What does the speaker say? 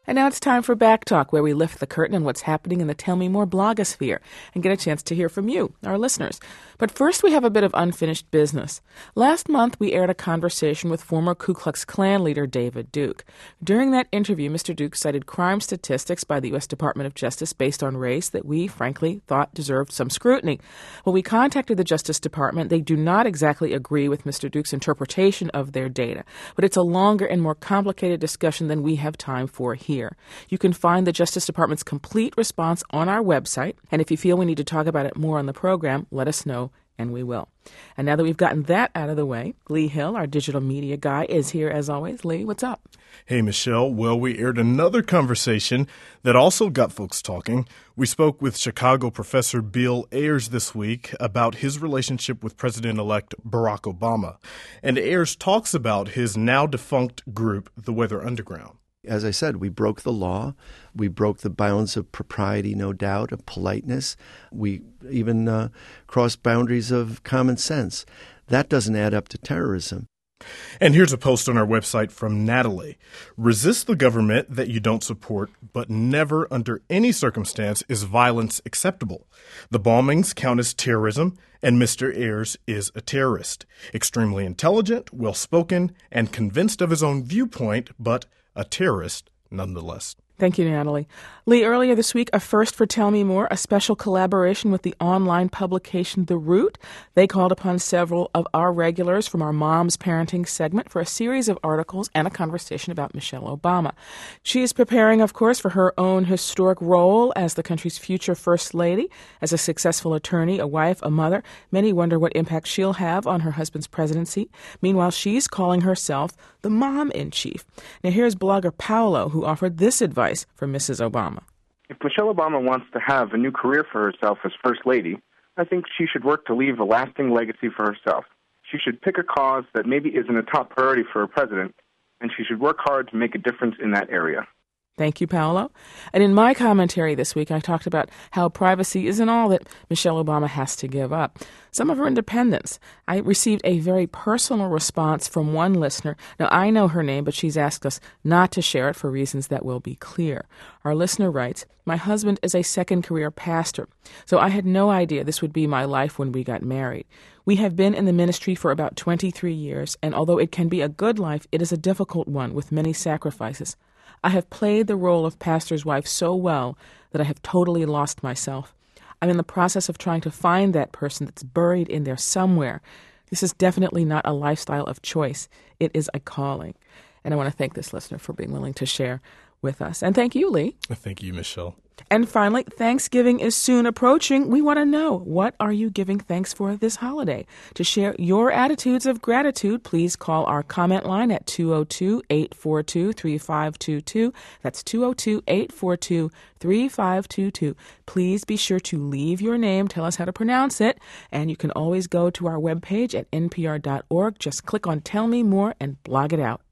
And now it's time for Back Talk, where we lift the curtain on what's happening in the Tell Me More blogosphere and get a chance to hear from you, our listeners. But first, we have a bit of unfinished business. Last month, we aired a conversation with former Ku Klux Klan leader David Duke. During that interview, Mr. Duke cited crime statistics by the U.S. Department of Justice based on race that we, frankly, thought deserved some scrutiny. When we contacted the Justice Department, they do not exactly agree with Mr. Duke's interpretation of their data. But it's a longer and more complicated discussion than we have time for here. You can find the Justice Department's complete response on our website, and if you feel we need to talk about it more on the program, let us know, and we will. And now that we've gotten that out of the way, Lee Hill, our digital media guy, is here as always. Lee, what's up? Hey, Michelle. Well, we aired another conversation that also got folks talking. We spoke with Chicago professor Bill Ayers this week about his relationship with President-elect Barack Obama. And Ayers talks about his now-defunct group, the Weather Underground. As I said, we broke the law. We broke the bounds of propriety, no doubt, of politeness. We even crossed boundaries of common sense. That doesn't add up to terrorism. And here's a post on our website from Natalie. Resist the government that you don't support, but never under any circumstance is violence acceptable. The bombings count as terrorism, and Mr. Ayers is a terrorist. Extremely intelligent, well-spoken, and convinced of his own viewpoint, but a terrorist nonetheless. Thank you, Natalie. Lee, earlier this week, a first for Tell Me More, a special collaboration with the online publication The Root. They called upon several of our regulars from our Mom's Parenting segment for a series of articles and a conversation about Michelle Obama. She is preparing, of course, for her own historic role as the country's future First Lady. As a successful attorney, a wife, a mother, many wonder what impact she'll have on her husband's presidency. Meanwhile, she's calling herself the mom-in-chief. Now, here's blogger Paolo, who offered this advice for Mrs. Obama. If Michelle Obama wants to have a new career for herself as First Lady, I think she should work to leave a lasting legacy for herself. She should pick a cause that maybe isn't a top priority for her president, and she should work hard to make a difference in that area. Thank you, Paolo. And in my commentary this week, I talked about how privacy isn't all that Michelle Obama has to give up. Some of her independence. I received a very personal response from one listener. Now, I know her name, but she's asked us not to share it for reasons that will be clear. Our listener writes, "My husband is a second-career pastor, so I had no idea this would be my life when we got married. We have been in the ministry for about 23 years, and although it can be a good life, it is a difficult one with many sacrifices. I have played the role of pastor's wife so well that I have totally lost myself. I'm in the process of trying to find that person that's buried in there somewhere. This is definitely not a lifestyle of choice. It is a calling." And I want to thank this listener for being willing to share with us. And thank you, Lee. Thank you, Michelle. And finally, Thanksgiving is soon approaching. We want to know, what are you giving thanks for this holiday? To share your attitudes of gratitude, please call our comment line at 202-842-3522. That's 202-842-3522. Please be sure to leave your name, tell us how to pronounce it, and you can always go to our webpage at npr.org. Just click on Tell Me More and blog it out.